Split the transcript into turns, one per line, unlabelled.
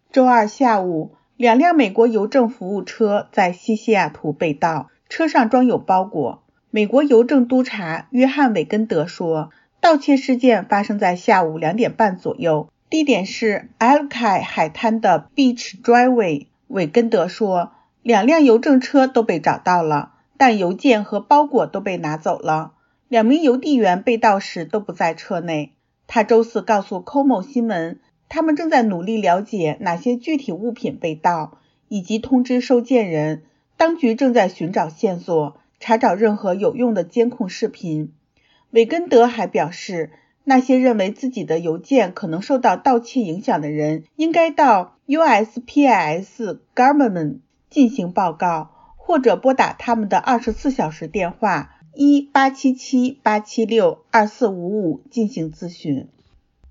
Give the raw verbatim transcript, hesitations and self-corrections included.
周二下午，两辆美国邮政服务车在西西雅图被盗，车上装有包裹。美国邮政督察约翰·韦根德说，盗窃事件发生在下午两点半左右，地点是埃尔凯海滩的 Beach Driveway。韦根德说，两辆邮政车都被找到了，但邮件和包裹都被拿走了。两名邮递员被盗时都不在车内。他周四告诉 C O M O 新闻，他们正在努力了解哪些具体物品被盗，以及通知收件人。当局正在寻找线索，查找任何有用的监控视频。韦根德还表示，那些认为自己的邮件可能受到盗窃影响的人，应该到 U S P S Government 进行报告，或者拨打他们的二十四小时电话一八七七八七六二四五五进行咨询。